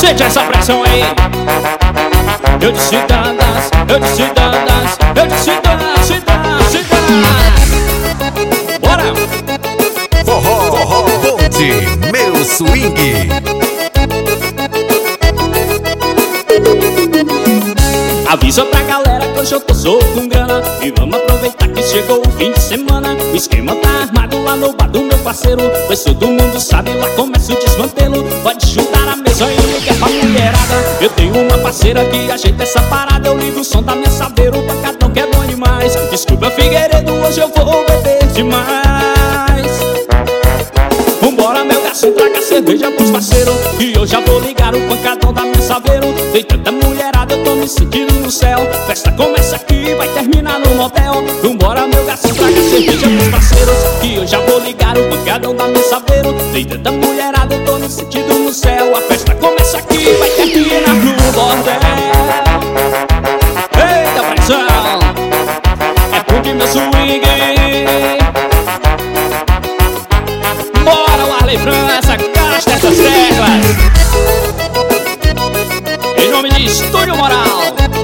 Sente essa pressão aí. Eu disse danças, eu disse danças, eu disse danças, danças, danças. Bora! Forró, bonde, meu swing. Avisa pra galera que hoje eu tô solto com grana. E vamos aproveitar que chegou o fim de semana. O esquema tá armado lá no bar do meu parceiro, pois todo mundo sabe, lá começa o desmantelo. Pode juntar a mesa e ligar pra mulherada. Eu tenho uma parceira que ajeita essa parada. Eu ligo o som da minha saveira, o pancadão que é bom demais. Desculpa, Figueiredo, hoje eu vou beber demais. Vambora, meu garçom, traga cerveja pros parceiros, e eu já vou ligar o pancadão da minha saveiro. Tem tanta mulherada, eu tô me sentindo no céu. Festa começa aqui, vai terminar no motel. Vambora, meu garçom, traga cerveja pros parceiros, e eu já vou ligar o pancadão da minha saveiro. Tem tanta mulherada, eu tô me sentindo no céu. A festa começa aqui, vai terminar no bordel. Eita pressão, é porque meu swing. Bora, o Arley França, gasta essas teclas. Em nome de Estúdio Moral.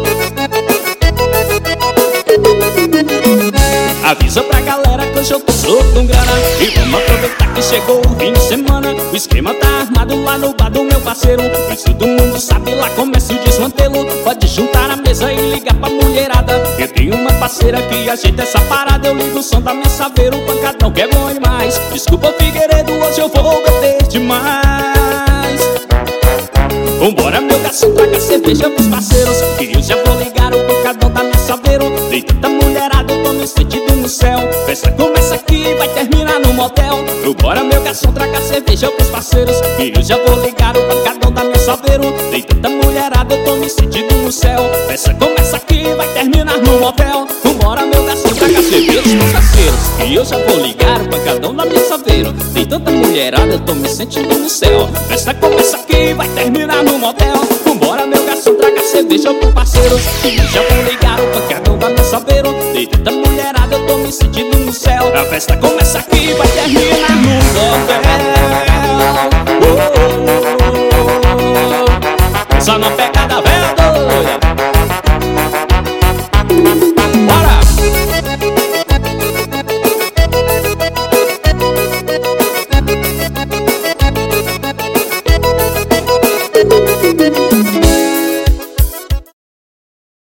Avisa pra galera que hoje eu tô solto com grana. E vamos aproveitar que chegou o fim de semana. O esquema tá armado lá no bar do meu parceiro, pois todo mundo sabe, lá começa o desmantelo. Pode juntar a mesa e ligar pra mulherada. Eu tenho uma parceira que ajeita essa parada. Eu ligo o som da minha saveira, o pancadão que é bom demais. Desculpa, Figueiredo, hoje eu vou beber demais. Vambora, meu garçom, traga cerveja pros parceiros, e eu já vou ligar o pancadão da minha saveiro. Tem tanta mulherada, eu tô me sentindo no céu. Festa começa aqui, vai terminar no motel. Vambora, meu garçom, traga cerveja pros parceiros, e eu já vou ligar o pancadão da minha saveiro. Tem tanta mulherada, eu tô me sentindo no céu. Festa começa aqui, vai terminar no motel. Vambora, meu garçom, traga cerveja pros parceiros, e eu já vou ligar o pancadão da minha saveiro. Tem tanta mulherada, eu tô me sentindo no céu. Festa começa aqui, vai terminar no motel. Vambora, meu garçom, traga cerveja pro parceiro, e eu já vou ligar o pancadão da minha saveiro. Tem tanta mulherada, eu tô me sentindo no céu. A festa começa aqui, vai terminar